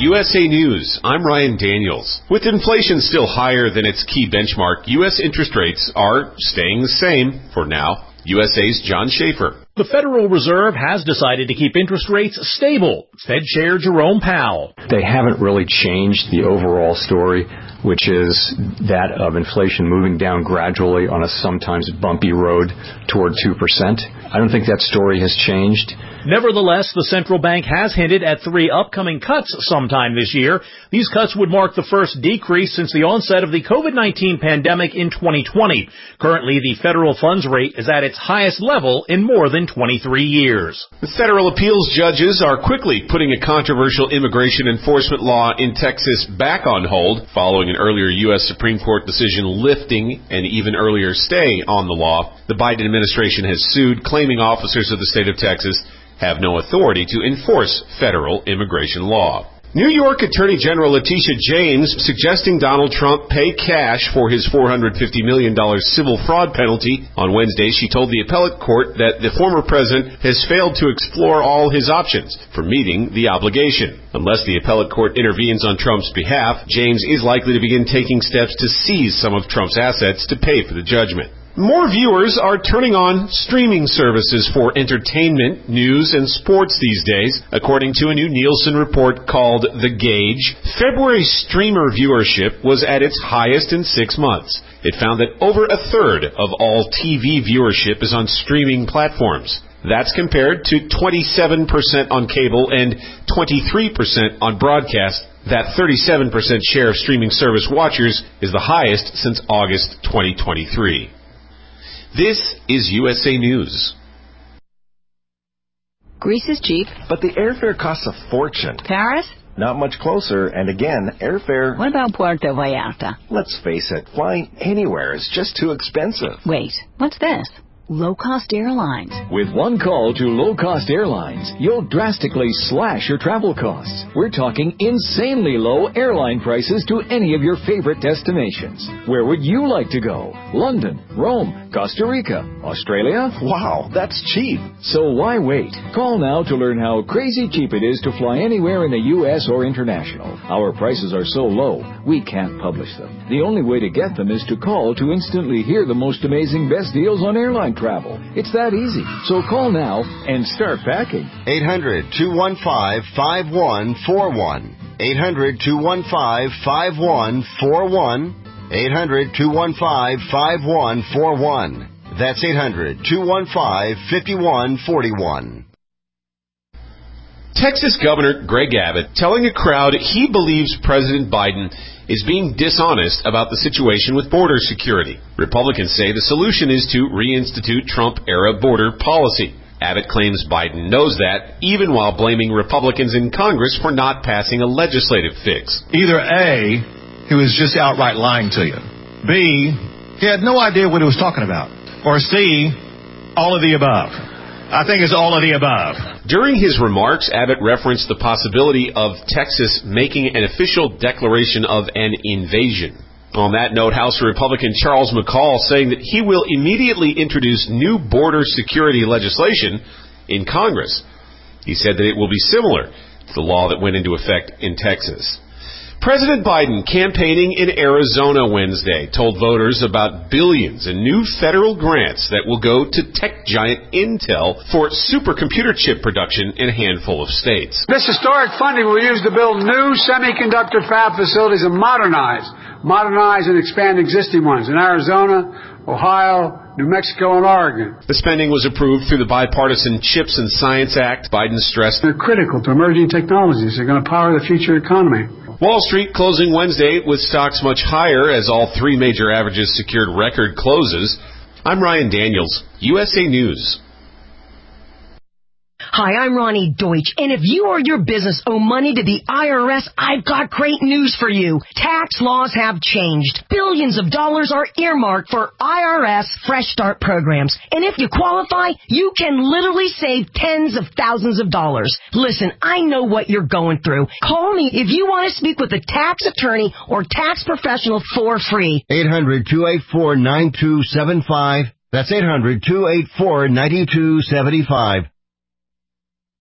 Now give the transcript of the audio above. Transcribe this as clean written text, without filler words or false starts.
USA News. I'm Ryan Daniels. With inflation still higher than its key benchmark, U.S. interest rates are staying the same for now. USA's John Schaefer. The Federal Reserve has decided to keep interest rates stable. Fed Chair Jerome Powell. They haven't really changed the overall story, which is that of inflation moving down gradually on a sometimes bumpy road toward 2%. I don't think that story has changed. Nevertheless, the central bank has hinted at 3 upcoming cuts sometime this year. These cuts would mark the first decrease since the onset of the COVID-19 pandemic in 2020. Currently, the federal funds rate is at its highest level in more than 23 years. The federal appeals judges are quickly putting a controversial immigration enforcement law in Texas back on hold, following an earlier U.S. Supreme Court decision lifting an even earlier stay on the law. The Biden administration has sued, claiming officers of the state of Texas have no authority to enforce federal immigration law. New York Attorney General Letitia James suggesting Donald Trump pay cash for his $450 million civil fraud penalty. On Wednesday, she told the appellate court that the former president has failed to explore all his options for meeting the obligation. Unless the appellate court intervenes on Trump's behalf, James is likely to begin taking steps to seize some of Trump's assets to pay for the judgment. More viewers are turning on streaming services for entertainment, news, and sports these days. According to a new Nielsen report called The Gauge, February streamer viewership was at its highest in 6 months. It found that over a third of all TV viewership is on streaming platforms. That's compared to 27% on cable and 23% on broadcast. That 37% share of streaming service watchers is the highest since August 2023. This is USA News. Greece is cheap. But the airfare costs a fortune. Paris? Not much closer, and again, airfare... What about Puerto Vallarta? Let's face it, flying anywhere is just too expensive. Wait, what's this? Low-cost airlines. With one call to low-cost airlines, you'll drastically slash your travel costs. We're talking insanely low airline prices to any of your favorite destinations. Where would you like to go? London, Rome, Costa Rica, Australia? Wow, that's cheap. So why wait? Call now to learn how crazy cheap it is to fly anywhere in the U.S. or international. Our prices are so low, we can't publish them. The only way to get them is to call to instantly hear the most amazing best deals on airline travel. It's that easy. So call now and start packing. 800-215-5141. 800-215-5141. 800-215-5141. That's 800-215-5141. Texas Governor Greg Abbott telling a crowd he believes President Biden is being dishonest about the situation with border security. Republicans say the solution is to reinstitute Trump-era border policy. Abbott claims Biden knows that, even while blaming Republicans in Congress for not passing a legislative fix. Either A, he was just outright lying to you. B, he had no idea what he was talking about. Or C, all of the above. I think it's all of the above. During his remarks, Abbott referenced the possibility of Texas making an official declaration of an invasion. On that note, House Republican Charles McCall saying that he will immediately introduce new border security legislation in Congress. He said that it will be similar to the law that went into effect in Texas. President Biden, campaigning in Arizona Wednesday, told voters about billions in new federal grants that will go to tech giant Intel for supercomputer chip production in a handful of states. This historic funding will use to build new semiconductor fab facilities and modernize and expand existing ones in Arizona, Ohio, New Mexico, and Oregon. The spending was approved through the Bipartisan CHIPS and Science Act. Biden stressed they're critical to emerging technologies. They're going to power the future economy. Wall Street closing Wednesday with stocks much higher as all 3 major averages secured record closes. I'm Ryan Daniels, USA News. Hi, I'm Ronnie Deutsch, and if you or your business owe money to the IRS, I've got great news for you. Tax laws have changed. Billions of dollars are earmarked for IRS Fresh Start programs, and if you qualify, you can literally save tens of thousands of dollars. Listen, I know what you're going through. Call me if you want to speak with a tax attorney or tax professional for free. 800-284-9275. That's 800-284-9275.